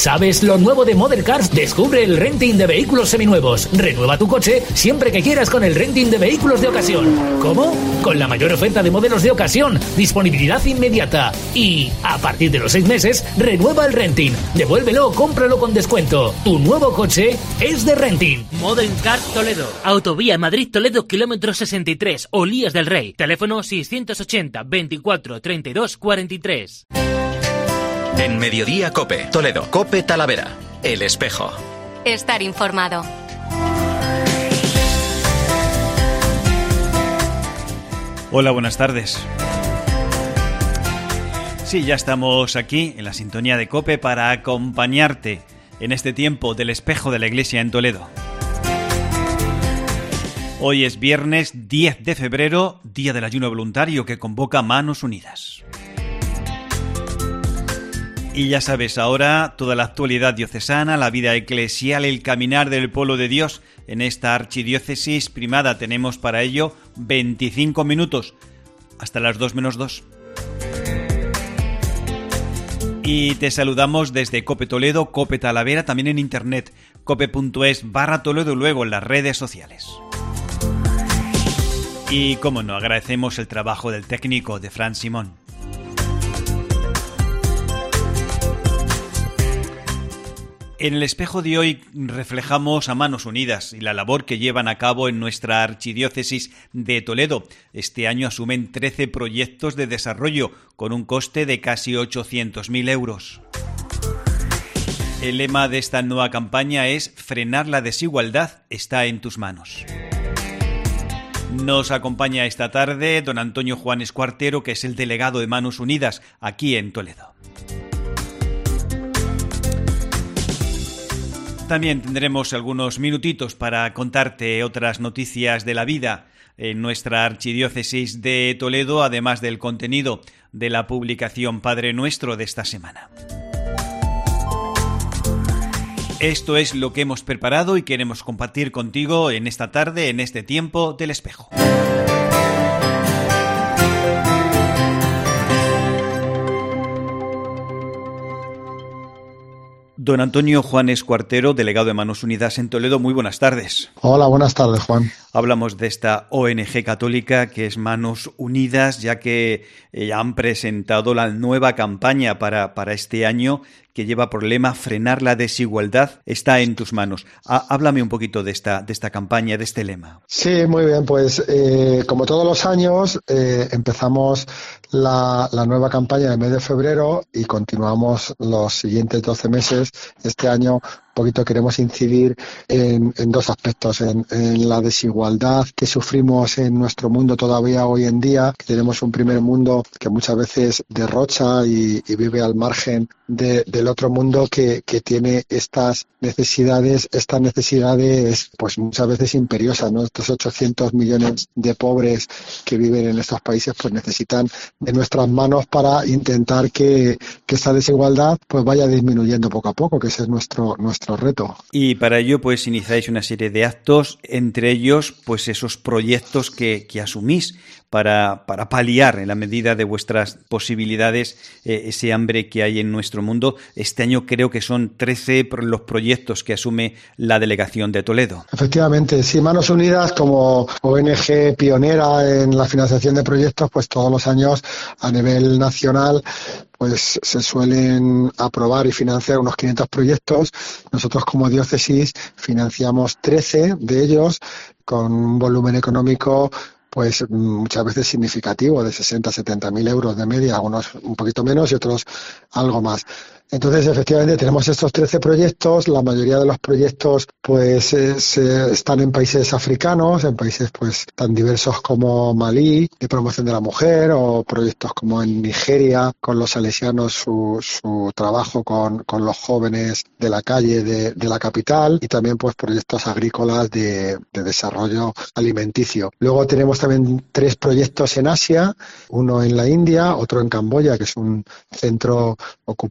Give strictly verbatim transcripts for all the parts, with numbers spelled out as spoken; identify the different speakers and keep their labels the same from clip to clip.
Speaker 1: ¿Sabes lo nuevo de Model Cars? Descubre el renting de vehículos seminuevos. Renueva tu coche siempre que quieras con el renting de vehículos de ocasión. ¿Cómo? Con la mayor oferta de modelos de ocasión, disponibilidad inmediata. Y, a partir de los seis meses, renueva el renting. Devuélvelo o cómpralo con descuento. Tu nuevo coche es de renting.
Speaker 2: Model Cars Toledo. Autovía Madrid-Toledo, kilómetro sesenta y tres, Olías del Rey. Teléfono seiscientos ochenta, veinticuatro, treinta y dos, cuarenta y tres.
Speaker 3: En Mediodía Cope, Toledo, Cope Talavera, El Espejo.
Speaker 4: Estar informado.
Speaker 5: Hola, buenas tardes. Sí, ya estamos aquí en la sintonía de Cope para acompañarte en este tiempo del Espejo de la Iglesia en Toledo. Hoy es viernes diez de febrero, día del ayuno voluntario que convoca Manos Unidas. Y ya sabes, ahora toda la actualidad diocesana, la vida eclesial, el caminar del pueblo de Dios en esta archidiócesis primada. Tenemos para ello veinticinco minutos, hasta las dos menos dos. Y te saludamos desde Cope Toledo, Cope Talavera, también en internet, cope.es barra Toledo, luego en las redes sociales. Y cómo no, agradecemos el trabajo del técnico de Fran Simón. En el espejo de hoy reflejamos a Manos Unidas y la labor que llevan a cabo en nuestra archidiócesis de Toledo. Este año asumen trece proyectos de desarrollo con un coste de casi ochocientos mil euros. El lema de esta nueva campaña es frenar la desigualdad está en tus manos. Nos acompaña esta tarde don Antonio Juan Escuartero, que es el delegado de Manos Unidas aquí en Toledo. También tendremos algunos minutitos para contarte otras noticias de la vida en nuestra archidiócesis de Toledo, además del contenido de la publicación Padre Nuestro de esta semana. Esto es lo que hemos preparado y queremos compartir contigo en esta tarde, en este tiempo del espejo. Don Antonio Juan Escuartero, delegado de Manos Unidas en Toledo, muy buenas tardes.
Speaker 6: Hola, buenas tardes, Juan.
Speaker 5: Hablamos de esta O N G católica que es Manos Unidas, ya que eh, han presentado la nueva campaña para, para este año que lleva por lema frenar la desigualdad está en tus manos. Há, háblame un poquito de esta, de esta campaña, de este lema.
Speaker 6: Sí, muy bien, pues eh, como todos los años eh, empezamos la, la nueva campaña en el mes de febrero y continuamos los siguientes doce meses. Este año un poquito queremos incidir en, en dos aspectos, en, en la desigualdad que sufrimos en nuestro mundo todavía hoy en día, que tenemos un primer mundo que muchas veces derrocha y, y vive al margen de, del otro mundo que, que tiene estas necesidades, estas necesidades pues muchas veces imperiosas, ¿no? Estos ochocientos millones de pobres que viven en estos países pues necesitan de nuestras manos para intentar que, que esta desigualdad pues vaya disminuyendo poco a poco, que ese es nuestro, nuestro reto.
Speaker 5: Y para ello pues iniciáis una serie de actos, entre ellos pues esos proyectos que, que asumís para, para paliar en la medida de vuestras posibilidades eh, ese hambre que hay en nuestro mundo. Este año creo que son trece los proyectos que asume la delegación de Toledo.
Speaker 6: Efectivamente, sí, Manos Unidas como O N G pionera en la financiación de proyectos, pues todos los años a nivel nacional pues se suelen aprobar y financiar unos quinientos proyectos. Nosotros como diócesis financiamos trece de ellos con un volumen económico pues muchas veces significativo, de sesenta a setenta mil euros de media, algunos un poquito menos y otros algo más. Entonces, efectivamente, tenemos estos trece proyectos. La mayoría de los proyectos pues es, eh, están en países africanos, en países pues tan diversos como Malí, de promoción de la mujer, o proyectos como en Nigeria, con los salesianos, su, su trabajo con, con los jóvenes de la calle de, de la capital, y también pues proyectos agrícolas de, de desarrollo alimenticio. Luego tenemos también tres proyectos en Asia, uno en la India, otro en Camboya, que es un centro ocupacional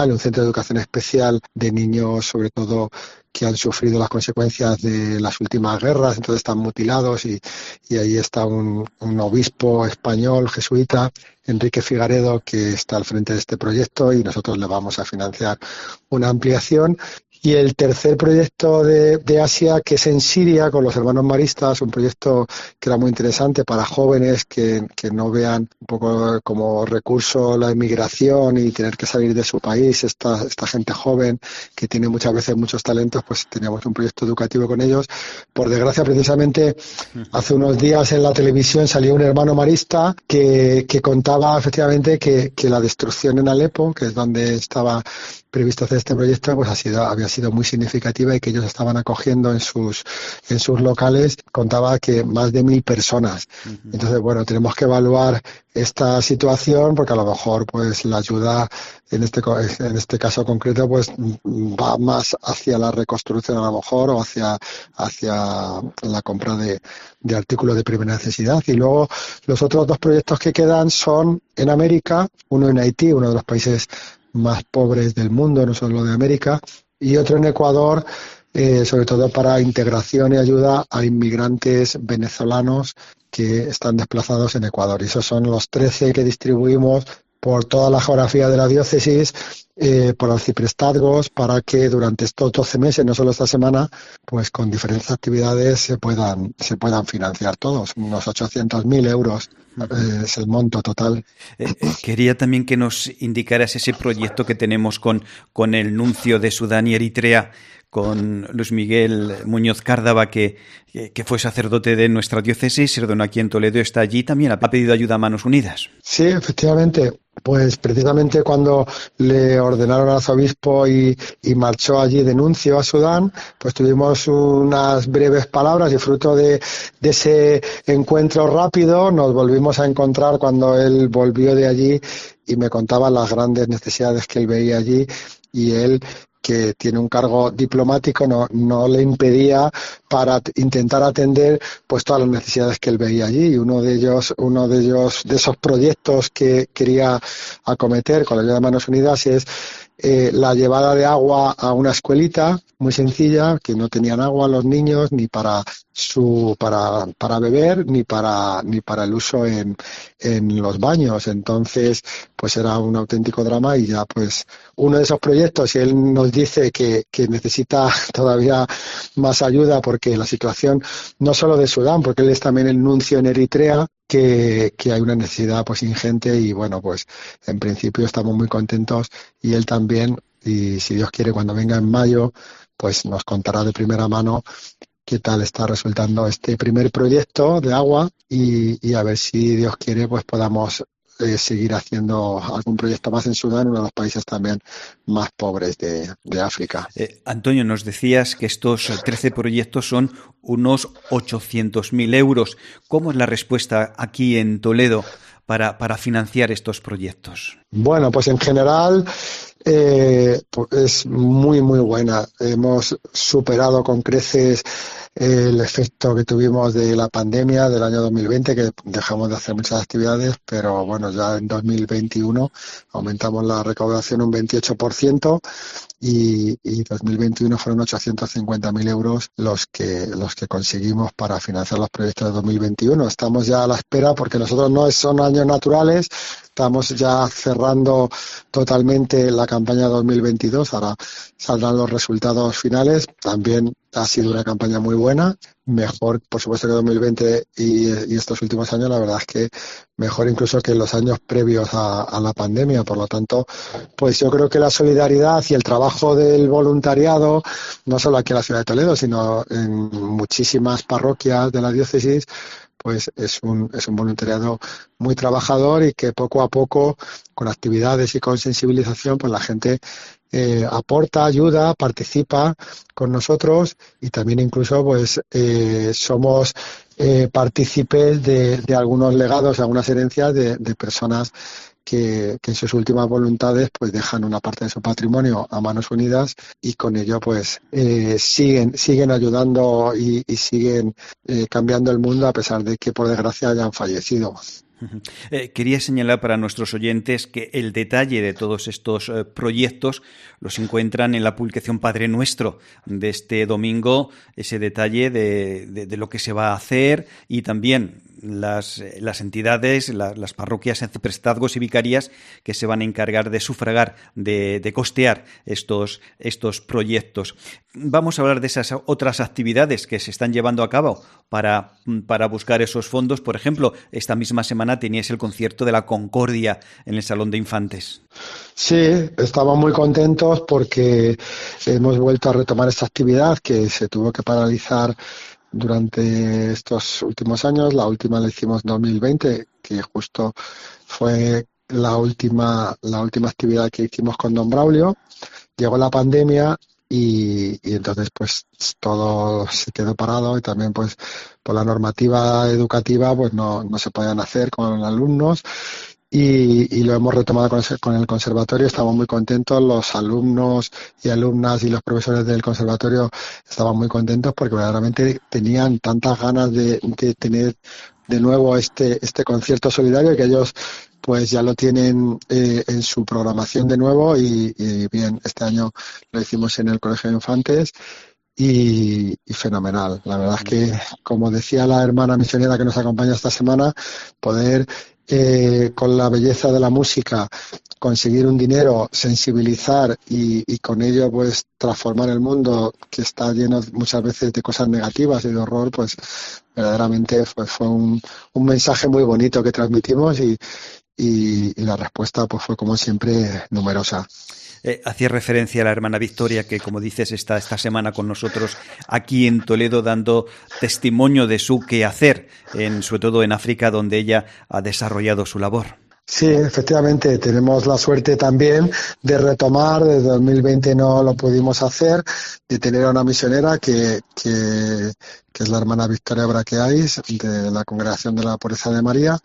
Speaker 6: especial, un centro de educación especial de niños, sobre todo que han sufrido las consecuencias de las últimas guerras, entonces están mutilados y, y ahí está un, un obispo español, jesuita, Enrique Figaredo, que está al frente de este proyecto y nosotros le vamos a financiar una ampliación. Y el tercer proyecto de, de Asia, que es en Siria, con los hermanos maristas, un proyecto que era muy interesante para jóvenes que, que no vean un poco como recurso la emigración y tener que salir de su país, esta, esta gente joven que tiene muchas veces muchos talentos, pues teníamos un proyecto educativo con ellos. Por desgracia, precisamente, hace unos días en la televisión salió un hermano marista que, que contaba efectivamente que, que la destrucción en Alepo, que es donde estaba previsto hacer este proyecto, pues ha sido, había sido muy significativa y que ellos estaban acogiendo en sus en sus locales, contaba que más de mil personas. Uh-huh. Entonces, bueno, tenemos que evaluar esta situación porque a lo mejor pues la ayuda en este en este caso concreto pues va más hacia la reconstrucción a lo mejor o hacia hacia la compra de, de artículos de primera necesidad. Y luego los otros dos proyectos que quedan son en América, uno en Haití, uno de los países más pobres del mundo, no solo de América, y otro en Ecuador, eh, sobre todo para integración y ayuda a inmigrantes venezolanos que están desplazados en Ecuador. Y esos son los trece que distribuimos por toda la geografía de la diócesis, eh, por arciprestazgos, para que durante estos doce meses, no solo esta semana, pues con diferentes actividades se puedan se puedan financiar todos, unos ochocientos mil euros. Eh, es el monto total.
Speaker 5: Eh, eh, quería también que nos indicaras ese proyecto que tenemos con, con el nuncio de Sudán y Eritrea, con Luis Miguel Muñoz Cárdava, que, que fue sacerdote de nuestra diócesis, se ordenó aquí en Toledo, está allí también, ha pedido ayuda a Manos Unidas.
Speaker 6: Sí, efectivamente. Pues precisamente cuando le ordenaron al arzobispo y, y marchó allí de nuncio a Sudán, pues tuvimos unas breves palabras y fruto de, de ese encuentro rápido nos volvimos a encontrar cuando él volvió de allí y me contaba las grandes necesidades que él veía allí y él, que tiene un cargo diplomático, no, no le impedía para intentar atender pues todas las necesidades que él veía allí. Y uno de ellos, uno de ellos, de esos proyectos que quería acometer con la ayuda de Manos Unidas es eh, la llevada de agua a una escuelita muy sencilla, que no tenían agua los niños ni para su para para beber ni para ni para el uso en en los baños. Entonces pues era un auténtico drama y ya pues uno de esos proyectos, y él nos dice que, que necesita todavía más ayuda porque la situación no solo de Sudán, porque él es también el nuncio en Eritrea, que, que hay una necesidad pues ingente y bueno, pues en principio estamos muy contentos y él también, y si Dios quiere cuando venga en mayo pues nos contará de primera mano qué tal está resultando este primer proyecto de agua y, y a ver si Dios quiere pues podamos eh, seguir haciendo algún proyecto más en Sudán, uno de los países también más pobres de, de África.
Speaker 5: Eh, Antonio, nos decías que estos trece proyectos son unos ochocientos mil euros. ¿Cómo es la respuesta aquí en Toledo para, para financiar estos proyectos?
Speaker 6: Bueno, pues en general eh, pues es muy, muy buena. Hemos superado con creces el efecto que tuvimos de la pandemia del año dos mil veinte, que dejamos de hacer muchas actividades, pero bueno, ya en dos mil veintiuno aumentamos la recaudación un veintiocho por ciento y, y dos mil veintiuno fueron ochocientos cincuenta mil euros los que los que conseguimos para financiar los proyectos de dos mil veintiuno. Estamos ya a la espera porque nosotros no son años naturales, estamos ya cerrando totalmente la campaña dos mil veintidós, ahora saldrán los resultados finales. También ha sido una campaña muy buena, mejor por supuesto que dos mil veinte y, y estos últimos años, la verdad es que mejor incluso que los años previos a, a la pandemia. Por lo tanto, pues yo creo que la solidaridad y el trabajo del voluntariado, no solo aquí en la ciudad de Toledo, sino en muchísimas parroquias de la diócesis, pues es un, es un voluntariado muy trabajador y que poco a poco, con actividades y con sensibilización, pues la gente eh, aporta, ayuda, participa con nosotros y también incluso pues eh, somos eh, partícipes de, de algunos legados, algunas herencias de, de personas que, que en sus últimas voluntades pues dejan una parte de su patrimonio a Manos Unidas y con ello pues eh, siguen siguen ayudando y, y siguen eh, cambiando el mundo a pesar de que por desgracia hayan fallecido.
Speaker 5: Eh, quería señalar para nuestros oyentes que el detalle de todos estos eh, proyectos los encuentran en la publicación Padre Nuestro de este domingo, ese detalle de, de, de lo que se va a hacer y también las, las entidades, la, las parroquias, prestazgos y vicarías que se van a encargar de sufragar, de, de costear estos, estos proyectos. Vamos a hablar de esas otras actividades que se están llevando a cabo para, para buscar esos fondos. Por ejemplo, esta misma semana teníais el concierto de la Concordia en el Salón de Infantes.
Speaker 6: Sí, estamos muy contentos porque hemos vuelto a retomar esta actividad que se tuvo que paralizar durante estos últimos años. La última la hicimos en dos mil veinte, que justo fue la última, la última actividad que hicimos con Don Braulio. Llegó la pandemia y, y entonces pues todo se quedó parado y también pues por la normativa educativa pues no, no se podían hacer con alumnos. Y, y lo hemos retomado con, con el conservatorio. Estamos muy contentos, los alumnos y alumnas y los profesores del conservatorio estaban muy contentos porque verdaderamente tenían tantas ganas de, de tener de nuevo este este concierto solidario que ellos pues ya lo tienen eh, en su programación de nuevo y, y bien, este año lo hicimos en el Colegio de Infantes. Y, y fenomenal. La verdad es que, como decía la hermana misionera que nos acompaña esta semana, poder eh, con la belleza de la música conseguir un dinero, sensibilizar y, y con ello pues transformar el mundo que está lleno muchas veces de cosas negativas y de horror, pues verdaderamente fue, fue un, un mensaje muy bonito que transmitimos y, y, y la respuesta pues fue como siempre numerosa.
Speaker 5: Eh, hacía referencia a la hermana Victoria, que como dices está esta semana con nosotros aquí en Toledo dando testimonio de su quehacer, en, sobre todo en África, donde ella ha desarrollado su labor.
Speaker 6: Sí, efectivamente, tenemos la suerte también de retomar, desde dos mil veinte no lo pudimos hacer, de tener a una misionera que, que, que es la hermana Victoria Braqueais, de la Congregación de la Pureza de María.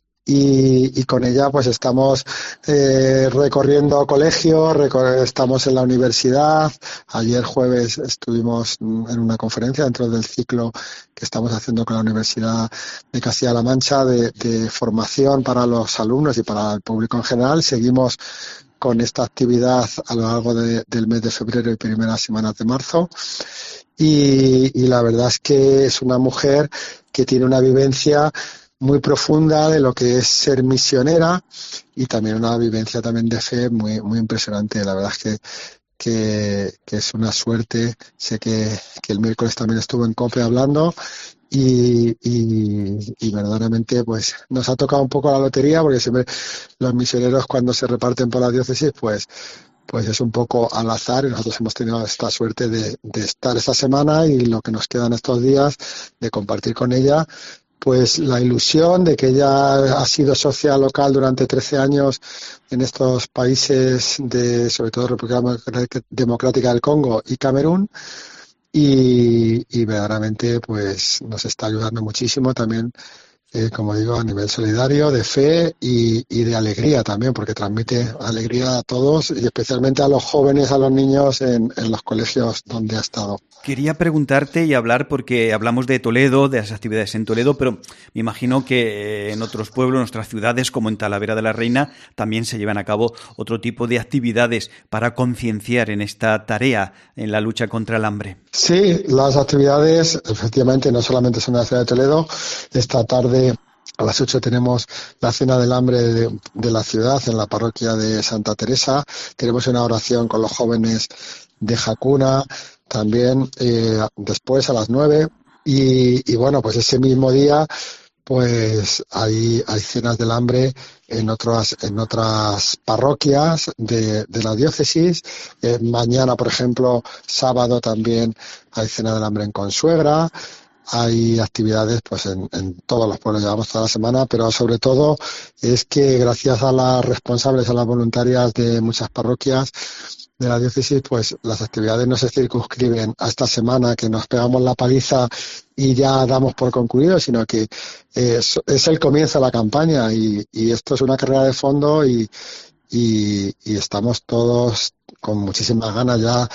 Speaker 6: Y, y con ella pues estamos eh, recorriendo colegios, recor- estamos en la universidad. Ayer jueves estuvimos en una conferencia dentro del ciclo que estamos haciendo con la Universidad de Castilla-La Mancha de, de formación para los alumnos y para el público en general. Seguimos con esta actividad a lo largo de, del mes de febrero y primeras semanas de marzo. Y, y la verdad es que es una mujer que tiene una vivencia muy profunda de lo que es ser misionera y también una vivencia también de fe muy muy impresionante. La verdad es que que, que es una suerte. Sé que, que el miércoles también estuvo en COPE hablando y, y, y verdaderamente pues nos ha tocado un poco la lotería porque siempre los misioneros cuando se reparten por la diócesis pues pues es un poco al azar y nosotros hemos tenido esta suerte de, de estar esta semana y lo que nos quedan estos días de compartir con ella pues la ilusión de que ella ha sido socia local durante trece años en estos países de, sobre todo República Democrática del Congo y Camerún, y, y verdaderamente pues nos está ayudando muchísimo también, eh, como digo, a nivel solidario, de fe y, y de alegría también, porque transmite alegría a todos y especialmente a los jóvenes, a los niños en, en los colegios donde ha estado.
Speaker 5: Quería preguntarte y hablar, porque hablamos de Toledo, de las actividades en Toledo, pero me imagino que en otros pueblos, en otras ciudades, como en Talavera de la Reina, también se llevan a cabo otro tipo de actividades para concienciar en esta tarea, en la lucha contra el hambre.
Speaker 6: Sí, las actividades, efectivamente, no solamente son en la ciudad de Toledo. Esta tarde a las ocho tenemos la cena del hambre de, de la ciudad en la parroquia de Santa Teresa. Tenemos una oración con los jóvenes de Jacuna. También eh, después a las nueve y, y bueno, pues ese mismo día pues hay, hay cenas del hambre en otras en otras parroquias de, de la diócesis. Eh, mañana, por ejemplo, sábado también hay cena del hambre en Consuegra. Hay actividades pues en, en todos los pueblos, llevamos toda la semana, pero sobre todo es que gracias a las responsables, a las voluntarias de muchas parroquias de la diócesis, pues las actividades no se circunscriben a esta semana que nos pegamos la paliza y ya damos por concluido, sino que es, es el comienzo de la campaña y, y esto es una carrera de fondo y, y, y estamos todos con muchísimas ganas ya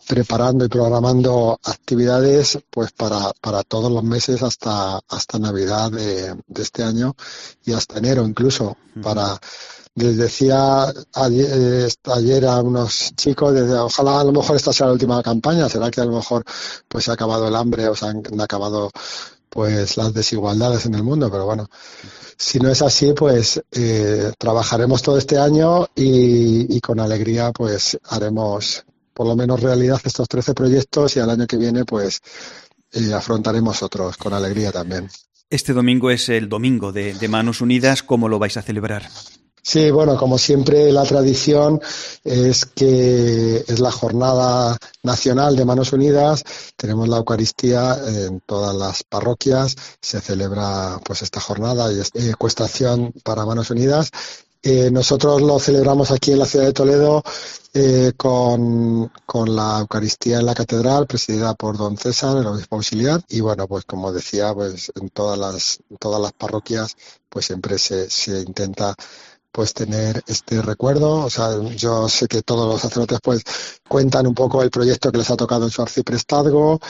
Speaker 6: preparando y programando actividades pues para, para todos los meses hasta, hasta Navidad de, de este año y hasta enero incluso. Uh-huh. Para, les decía ayer, ayer a unos chicos, desde, ojalá a lo mejor esta sea la última campaña, será que a lo mejor pues se ha acabado el hambre o se han, han acabado pues las desigualdades en el mundo, pero bueno, si no es así, pues eh, trabajaremos todo este año y, y con alegría pues haremos por lo menos realidad estos trece proyectos y al año que viene pues eh, afrontaremos otros con alegría también.
Speaker 5: Este domingo es el domingo de, de Manos Unidas. ¿Cómo lo vais a celebrar?
Speaker 6: Sí, bueno, como siempre la tradición es que es la jornada nacional de Manos Unidas. Tenemos la Eucaristía en todas las parroquias, se celebra pues esta jornada y es ecuestación para Manos Unidas. Eh, nosotros lo celebramos aquí en la ciudad de Toledo eh, con, con la Eucaristía en la catedral, presidida por don César, el obispo auxiliar, y bueno, pues como decía, pues en todas las, en todas las parroquias pues siempre se, se intenta pues tener este recuerdo. O sea, yo sé que todos los sacerdotes pues cuentan un poco el proyecto que les ha tocado en su arciprestazgo.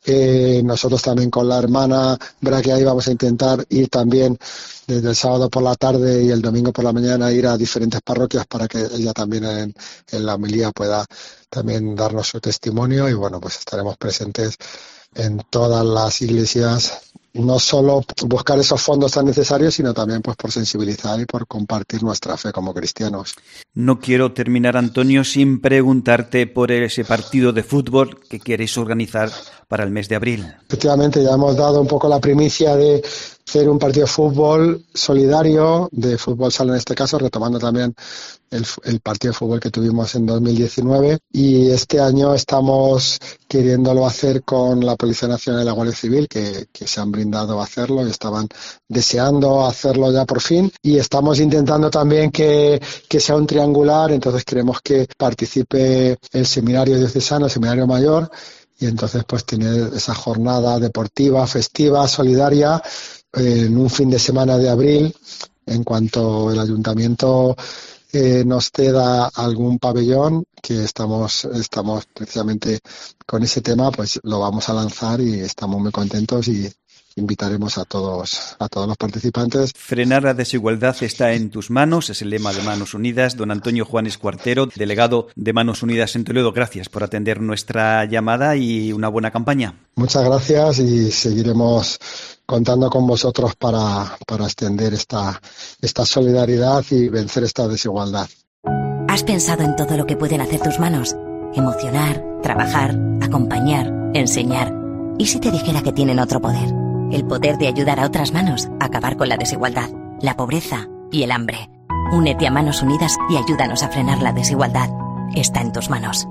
Speaker 6: Eh, nosotros también con la hermana Braquea vamos a intentar ir también desde el sábado por la tarde y el domingo por la mañana, ir a diferentes parroquias para que ella también en, en la homilía pueda también darnos su testimonio, y bueno, pues estaremos presentes en todas las iglesias, no solo buscar esos fondos tan necesarios, sino también pues por sensibilizar y por compartir nuestra fe como cristianos.
Speaker 5: No quiero terminar, Antonio, sin preguntarte por ese partido de fútbol que queréis organizar para el mes de abril.
Speaker 6: Efectivamente, ya hemos dado un poco la primicia de hacer un partido de fútbol solidario, de fútbol sala en este caso, retomando también el, el partido de fútbol que tuvimos en dos mil diecinueve, y este año estamos queriéndolo hacer con la Policía Nacional y la Guardia Civil, que, que se han brindado a hacerlo y estaban deseando hacerlo ya por fin, y estamos intentando también que, que sea un triangular. Entonces queremos que participe el seminario diocesano, el seminario mayor, y entonces pues tener esa jornada deportiva, festiva, solidaria, eh, en un fin de semana de abril. En cuanto el ayuntamiento eh, nos ceda algún pabellón, que estamos estamos precisamente con ese tema, pues lo vamos a lanzar y estamos muy contentos y invitaremos a todos a todos los participantes.
Speaker 5: Frenar la desigualdad está en tus manos, es el lema de Manos Unidas. Don Antonio Juanes Cuartero, delegado de Manos Unidas en Toledo, gracias por atender nuestra llamada y una buena campaña.
Speaker 6: Muchas gracias, y seguiremos contando con vosotros para, para extender esta, esta solidaridad y vencer esta desigualdad.
Speaker 7: ¿Has pensado en todo lo que pueden hacer tus manos? Emocionar, trabajar, acompañar, enseñar. ¿Y si te dijera que tienen otro poder? El poder de ayudar a otras manos a acabar con la desigualdad, la pobreza y el hambre. Únete a Manos Unidas y ayúdanos a frenar la desigualdad. Está en tus manos.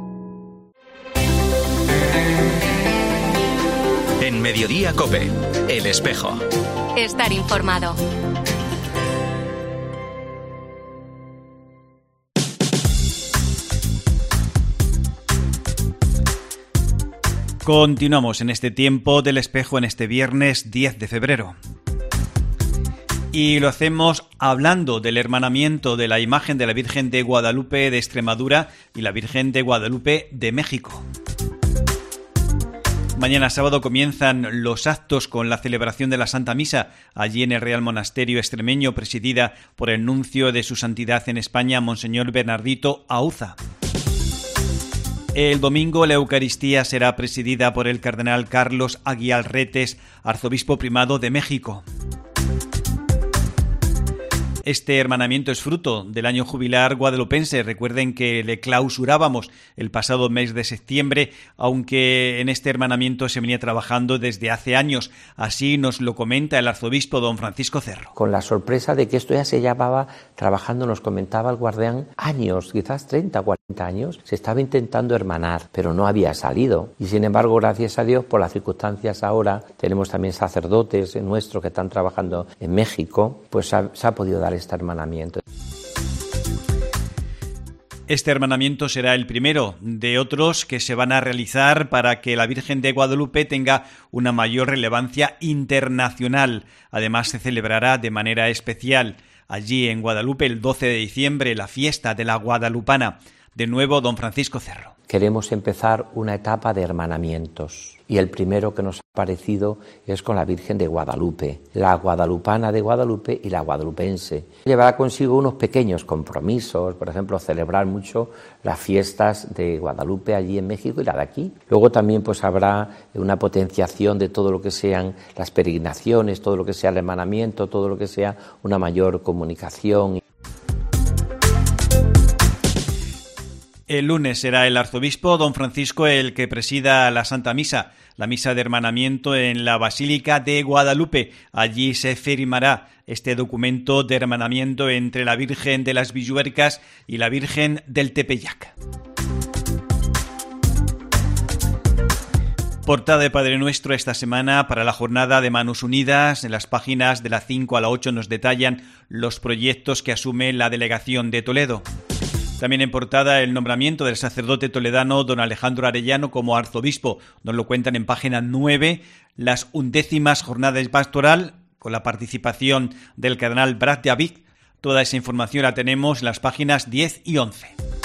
Speaker 3: En Mediodía COPE, El Espejo.
Speaker 4: Estar informado.
Speaker 5: Continuamos en este tiempo del espejo en este viernes diez de febrero. Y lo hacemos hablando del hermanamiento de la imagen de la Virgen de Guadalupe de Extremadura y la Virgen de Guadalupe de México. Mañana sábado comienzan los actos con la celebración de la Santa Misa allí en el Real Monasterio Extremeño, presidida por el nuncio de su santidad en España, Monseñor Bernardito Auza. El domingo la Eucaristía será presidida por el cardenal Carlos Aguilar Retes, arzobispo primado de México. Este hermanamiento es fruto del año jubilar guadalupense. Recuerden que le clausurábamos el pasado mes de septiembre, aunque en este hermanamiento se venía trabajando desde hace años. Así nos lo comenta el arzobispo don Francisco Cerro.
Speaker 8: Con la sorpresa de que esto ya se llevaba trabajando, nos comentaba el guardián, años, quizás treinta, cuarenta años, se estaba intentando hermanar, pero no había salido. Y sin embargo, gracias a Dios, por las circunstancias ahora, tenemos también sacerdotes nuestros que están trabajando en México, pues ha, se ha podido dar este hermanamiento.
Speaker 5: Este hermanamiento será el primero de otros que se van a realizar para que la Virgen de Guadalupe tenga una mayor relevancia internacional. Además, se celebrará de manera especial allí en Guadalupe el doce de diciembre la fiesta de la Guadalupana. De nuevo, don Francisco Cerro.
Speaker 8: Queremos empezar una etapa de hermanamientos y el primero que nos ha parecido es con la Virgen de Guadalupe, la guadalupana de Guadalupe y la guadalupense. Llevará consigo unos pequeños compromisos, por ejemplo, celebrar mucho las fiestas de Guadalupe allí en México y la de aquí. Luego también pues habrá una potenciación de todo lo que sean las peregrinaciones, todo lo que sea el hermanamiento, todo lo que sea una mayor comunicación.
Speaker 5: El lunes será el arzobispo don Francisco el que presida la Santa Misa, la misa de hermanamiento en la Basílica de Guadalupe. Allí se firmará este documento de hermanamiento entre la Virgen de las Villuercas y la Virgen del Tepeyac. Portada de Padre Nuestro esta semana para la jornada de Manos Unidas. En las páginas de la cinco a la ocho nos detallan los proyectos que asume la Delegación de Toledo. También en portada el nombramiento del sacerdote toledano don Alejandro Arellano como arzobispo. Nos lo cuentan en página nueve, las undécimas jornadas pastoral con la participación del cardenal Brad David. Toda esa información la tenemos en las páginas diez y once.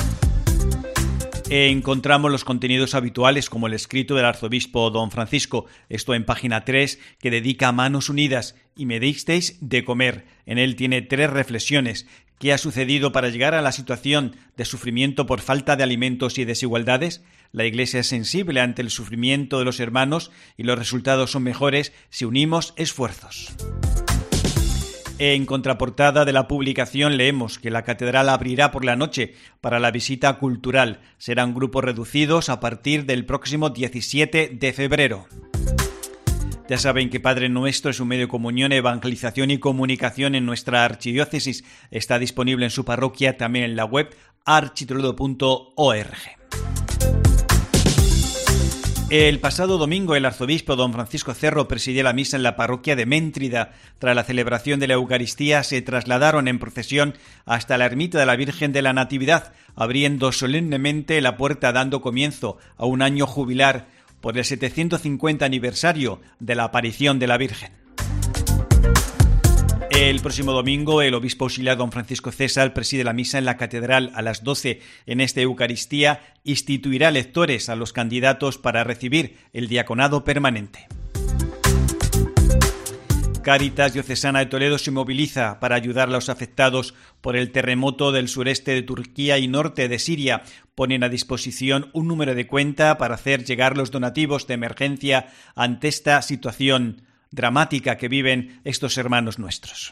Speaker 5: Encontramos los contenidos habituales como el escrito del arzobispo don Francisco, esto en página tres, que dedica a Manos Unidas, y me disteis de comer. En él tiene tres reflexiones. ¿Qué ha sucedido para llegar a la situación de sufrimiento por falta de alimentos y desigualdades? La Iglesia es sensible ante el sufrimiento de los hermanos y los resultados son mejores si unimos esfuerzos. En contraportada de la publicación leemos que la catedral abrirá por la noche para la visita cultural. Serán grupos reducidos a partir del próximo diecisiete de febrero. Ya saben que Padre Nuestro es un medio de comunión, evangelización y comunicación en nuestra archidiócesis. Está disponible en su parroquia, también en la web architoledo punto org. El pasado domingo el arzobispo don Francisco Cerro presidió la misa en la parroquia de Méntrida. Tras la celebración de la Eucaristía se trasladaron en procesión hasta la ermita de la Virgen de la Natividad, abriendo solemnemente la puerta dando comienzo a un año jubilar por el setecientos cincuenta aniversario de la aparición de la Virgen. El próximo domingo el obispo auxiliar don Francisco César preside la misa en la catedral a las doce. En esta Eucaristía instituirá lectores a los candidatos para recibir el diaconado permanente. Cáritas Diocesana de Toledo se moviliza para ayudar a los afectados por el terremoto del sureste de Turquía y norte de Siria. Ponen a disposición un número de cuenta para hacer llegar los donativos de emergencia ante esta situación dramática que viven estos hermanos nuestros.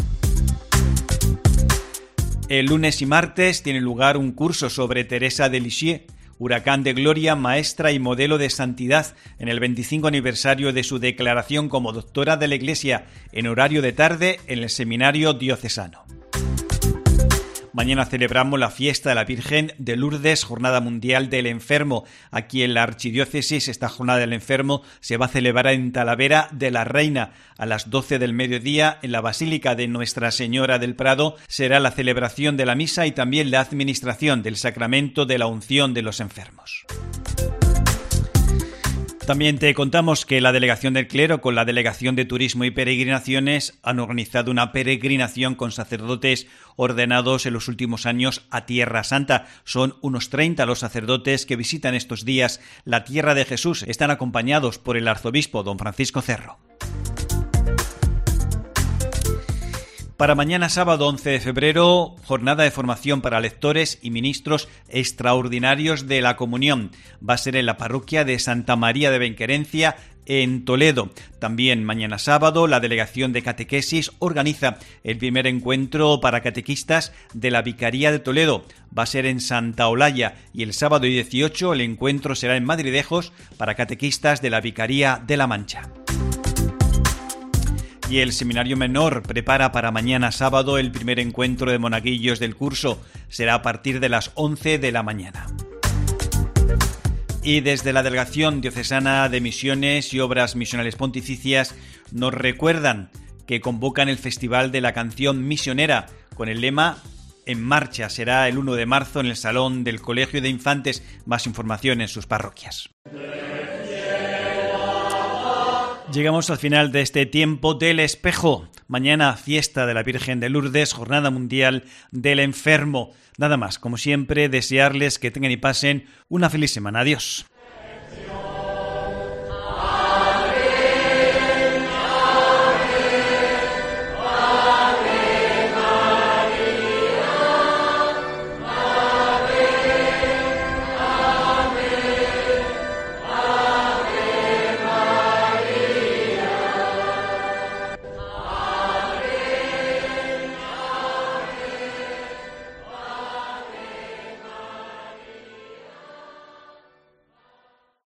Speaker 5: El lunes y martes tiene lugar un curso sobre Teresa de Lisieux, huracán de gloria, maestra y modelo de santidad, en el veinticinco aniversario de su declaración como doctora de la Iglesia, en horario de tarde en el seminario diocesano. Mañana celebramos la fiesta de la Virgen de Lourdes, Jornada Mundial del Enfermo. Aquí en la Archidiócesis, esta Jornada del Enfermo se va a celebrar en Talavera de la Reina. A las doce del mediodía, en la Basílica de Nuestra Señora del Prado, será la celebración de la misa y también la administración del sacramento de la unción de los enfermos. También te contamos que la Delegación del Clero con la Delegación de Turismo y Peregrinaciones han organizado una peregrinación con sacerdotes ordenados en los últimos años a Tierra Santa. Son unos treinta los sacerdotes que visitan estos días la Tierra de Jesús. Están acompañados por el arzobispo don Francisco Cerro. Para mañana sábado once de febrero, jornada de formación para lectores y ministros extraordinarios de la comunión. Va a ser en la parroquia de Santa María de Benquerencia, en Toledo. También mañana sábado, la Delegación de Catequesis organiza el primer encuentro para catequistas de la Vicaría de Toledo. Va a ser en Santa Olalla y el sábado dieciocho el encuentro será en Madridejos para catequistas de la Vicaría de la Mancha. Y el Seminario Menor prepara para mañana sábado el primer encuentro de monaguillos del curso. Será a partir de las once de la mañana. Y desde la Delegación Diocesana de Misiones y Obras Misionales Pontificias nos recuerdan que convocan el Festival de la Canción Misionera con el lema En Marcha. Será el uno de marzo en el Salón del Colegio de Infantes. Más información en sus parroquias. Llegamos al final de este tiempo del espejo. mañana fiesta de la Virgen de Lourdes, Jornada Mundial del Enfermo. Nada más, como siempre, desearles que tengan y pasen una feliz semana. Adiós.